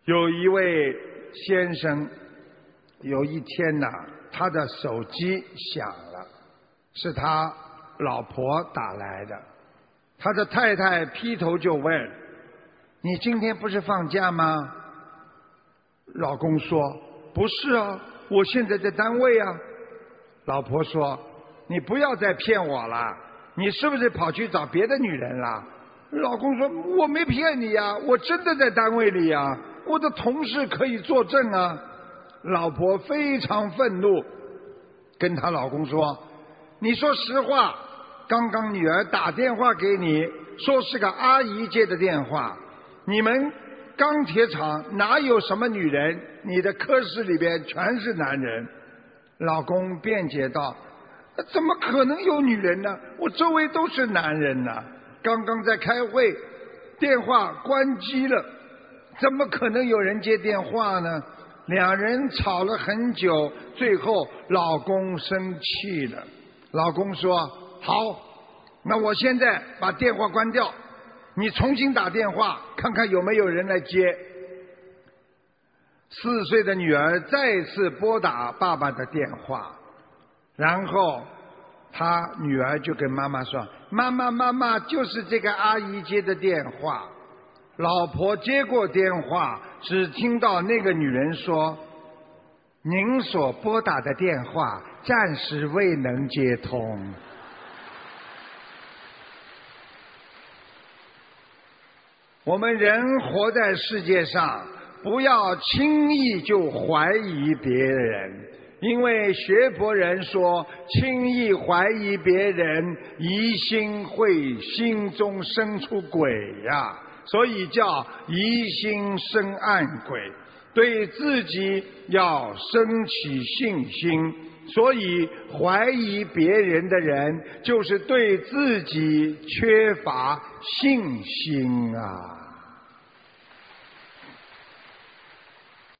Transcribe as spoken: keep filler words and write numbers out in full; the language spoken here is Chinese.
有一位先生，有一天呐，他的手机响了，是他老婆打来的。他的太太劈头就问：你今天不是放假吗？老公说：不是啊，我现在在单位啊。老婆说：你不要再骗我了，你是不是跑去找别的女人了？老公说：我没骗你呀，我真的在单位里呀，我的同事可以作证啊。老婆非常愤怒，跟她老公说：你说实话，刚刚女儿打电话给你，说是个阿姨接的电话，你们钢铁厂哪有什么女人？你的科室里边全是男人。老公辩解道：怎么可能有女人呢？我周围都是男人呢。刚刚在开会，电话关机了，怎么可能有人接电话呢？两人吵了很久，最后老公生气了。老公说：好，那我现在把电话关掉，你重新打电话看看有没有人来接。四岁的女儿再次拨打爸爸的电话，然后他女儿就跟妈妈说：妈妈妈妈，就是这个阿姨接的电话。老婆接过电话，只听到那个女人说：您所拨打的电话暂时未能接通。我们人活在世界上，不要轻易就怀疑别人，因为学佛人说，轻易怀疑别人，疑心会心中生出鬼呀，所以叫疑心生暗鬼。对自己要升起信心，所以怀疑别人的人，就是对自己缺乏信心啊。